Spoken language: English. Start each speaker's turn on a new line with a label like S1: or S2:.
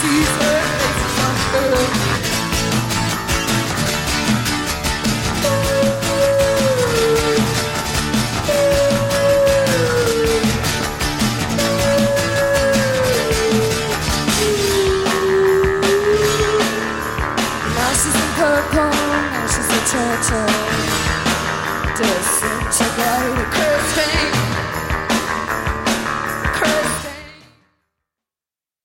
S1: sees her faces on earth. Now she's in purple, now she's a turtle. Disintegrated, cursed